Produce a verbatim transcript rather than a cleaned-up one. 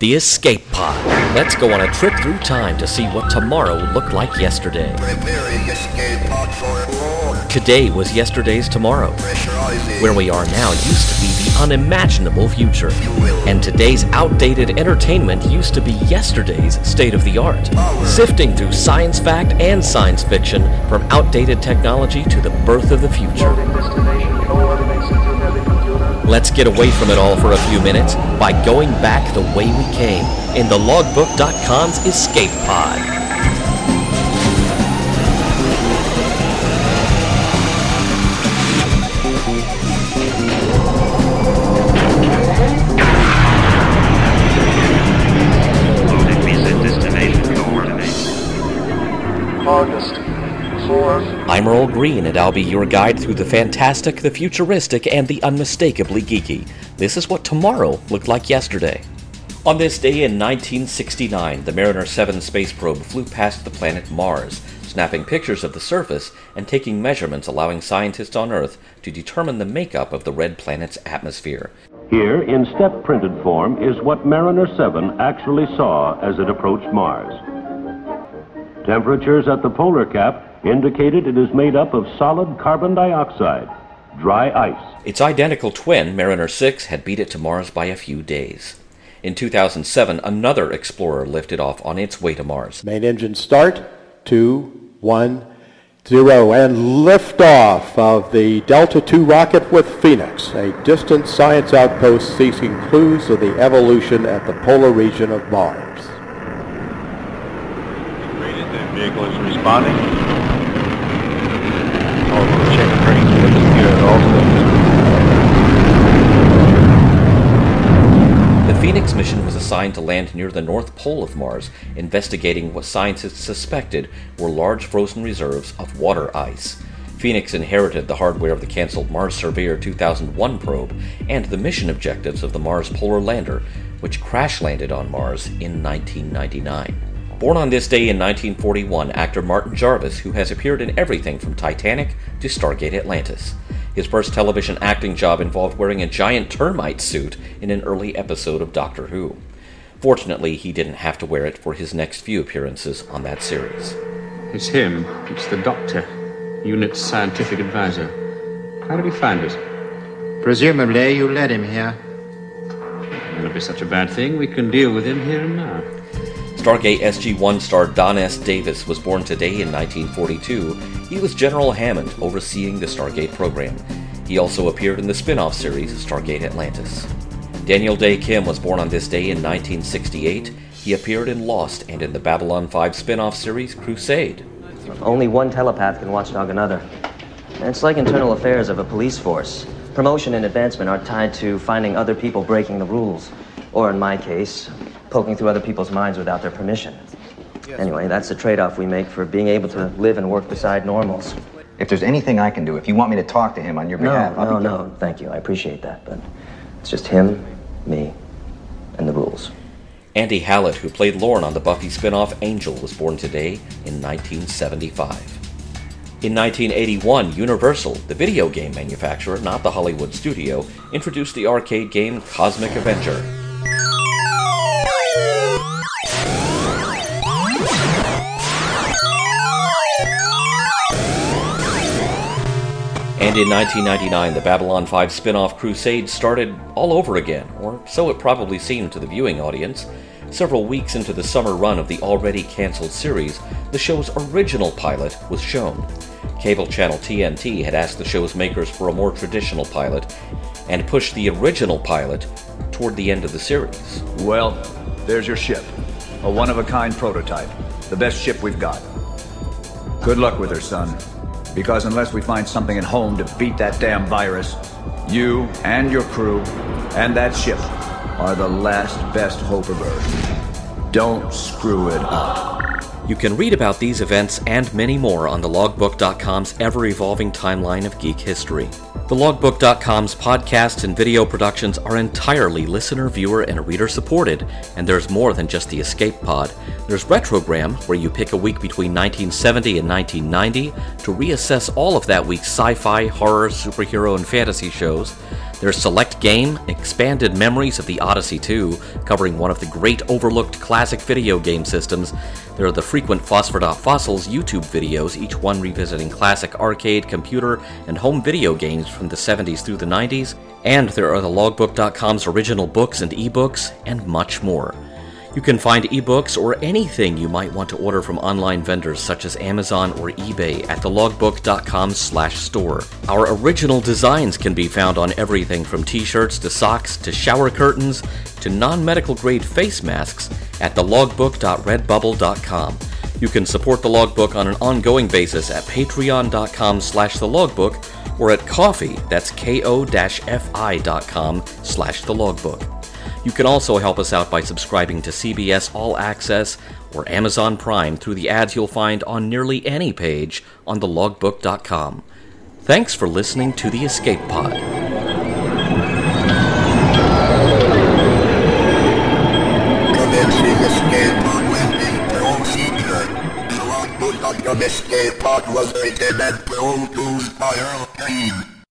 The Escape Pod. Let's go on a trip through time to see what tomorrow looked like yesterday. Preparing escape pod for launch. Today was yesterday's tomorrow. Pressurizing. Where we are now used to be the unimaginable future. And today's outdated entertainment used to be yesterday's state-of-the-art. Sifting through science fact and science fiction from outdated technology to the birth of the future. Let's get away from it all for a few minutes by going back the way we came in the logbook dot com's Escape Pod. August fourth. I'm Earl Green, and I'll be your guide through the fantastic, the futuristic, and the unmistakably geeky. This is what tomorrow looked like yesterday. On this day in nineteen sixty-nine, the Mariner seven space probe flew past the planet Mars, snapping pictures of the surface and taking measurements allowing scientists on Earth to determine the makeup of the red planet's atmosphere. Here, in step-printed form, is what Mariner seven actually saw as it approached Mars. Temperatures at the polar cap indicated it is made up of solid carbon dioxide, dry ice. Its identical twin, Mariner six, had beat it to Mars by a few days. In two thousand seven, another Explorer lifted off on its way to Mars. Main engine start, two, one, zero, and liftoff of the Delta two rocket with Phoenix, a distant science outpost seeking clues of the evolution at the polar region of Mars. The vehicle is responding. All of the check trains looking good also. The Phoenix mission was assigned to land near the North Pole of Mars, investigating what scientists suspected were large frozen reserves of water ice. Phoenix inherited the hardware of the canceled Mars Surveyor two thousand one probe and the mission objectives of the Mars Polar Lander, which crash-landed on Mars in nineteen ninety-nine. Born on this day in nineteen forty-one, actor Martin Jarvis, who has appeared in everything from Titanic to Stargate Atlantis. His first television acting job involved wearing a giant termite suit in an early episode of Doctor Who. Fortunately, he didn't have to wear it for his next few appearances on that series. It's him. It's the Doctor, Unit's scientific advisor. How did he find us? Presumably, you led him here. It won't be such a bad thing. We can deal with him here and now. Stargate S G one star Don S. Davis was born today in nineteen forty-two. He was General Hammond, overseeing the Stargate program. He also appeared in the spin-off series Stargate Atlantis. Daniel Day Kim was born on this day in nineteen sixty-eight. He appeared in Lost and in the Babylon five spin-off series Crusade. Only one telepath can watchdog another. It's like internal affairs of a police force. Promotion and advancement are tied to finding other people breaking the rules. Or in my case, poking through other people's minds without their permission. Anyway, that's the trade-off we make for being able to live and work beside normals. If there's anything I can do, if you want me to talk to him on your behalf... No, no, no, thank you. I appreciate that, but it's just him, me, and the rules. Andy Hallett, who played Lorne on the Buffy spin-off Angel, was born today in nineteen seventy-five. In nineteen eighty-one, Universal, the video game manufacturer, not the Hollywood studio, introduced the arcade game Cosmic Avenger. And in nineteen ninety-nine, the Babylon five spin-off Crusade started all over again, or so it probably seemed to the viewing audience. Several weeks into the summer run of the already canceled series, the show's original pilot was shown. Cable channel T N T had asked the show's makers for a more traditional pilot, and pushed the original pilot toward the end of the series. Well, there's your ship. A one-of-a-kind prototype. The best ship we've got. Good luck with her, son. Because unless we find something at home to beat that damn virus, you and your crew and that ship are the last best hope of Earth. Don't screw it up. You can read about these events and many more on the logbook dot com's ever-evolving timeline of geek history. The logbook dot com's podcasts and video productions are entirely listener, viewer, and reader-supported, and there's more than just the Escape Pod. There's Retrogram, where you pick a week between nineteen seventy and nineteen ninety to reassess all of that week's sci-fi, horror, superhero, and fantasy shows. There's Select Game, Expanded Memories of the Odyssey two, covering one of the great overlooked classic video game systems. There are the frequent Phosphor.Fossils YouTube videos, each one revisiting classic arcade, computer, and home video games from the seventies through the nineties. And there are the Logbook dot com's original books and ebooks, and much more. You can find ebooks or anything you might want to order from online vendors such as Amazon or eBay at the logbook dot com slash store. Our original designs can be found on everything from t-shirts to socks to shower curtains to non-medical grade face masks at the logbook dot redbubble dot com. You can support the Logbook on an ongoing basis at patreon dot com slash the logbook or at Ko-fi, that's ko-fi dot com slash the logbook. You can also help us out by subscribing to C B S All Access or Amazon Prime through the ads you'll find on nearly any page on the logbook dot com. Thanks for listening to the Escape Pod. Commencing escape pod landing procedure. The Logbook dot com escape pod was written and produced by Earl Kane.